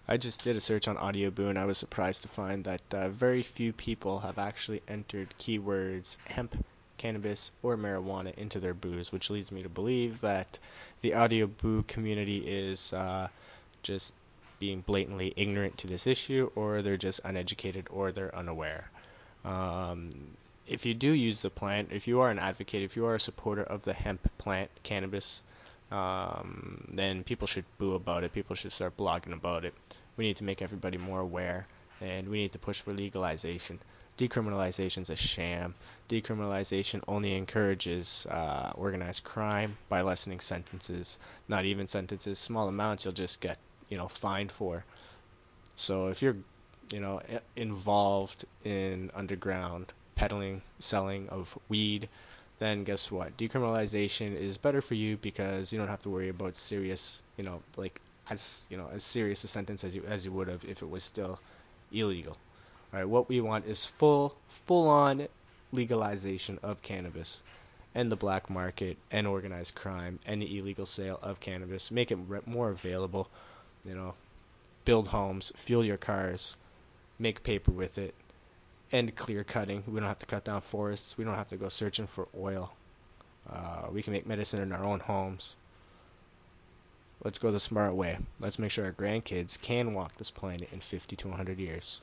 I just did a search on Audioboo and I was surprised to find that very few people have actually entered keywords hemp, cannabis, or marijuana into their boos, which leads me to believe that the Audioboo community is just being blatantly ignorant to this issue, or they're just uneducated, or they're unaware. Um, if you do use the plant, if you are an advocate, if you are a supporter of the hemp plant, cannabis, then people should boo about it. People should start blogging about it. We need to make everybody more aware, and we need to push for legalization. Decriminalization is a sham. Decriminalization only encourages organized crime by lessening sentences. Not even sentences, small amounts you'll just get, fined for. So if you're, involved in underground peddling, selling of weed, then guess what? Decriminalization is better for you because you don't have to worry about serious, as serious a sentence as you would have if it was still illegal. All right, what we want is full on legalization of cannabis and the black market and organized crime and the illegal sale of cannabis. Make it more available, you know, build homes, fuel your cars, make paper with it, end clear cutting. We don't have to cut down forests. We don't have to go searching for oil. We can make medicine in our own homes. Let's go the smart way. Let's make sure our grandkids can walk this planet in 50 to 100 years.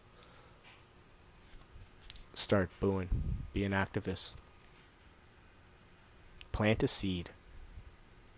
Start booing. Be an activist. Plant a seed.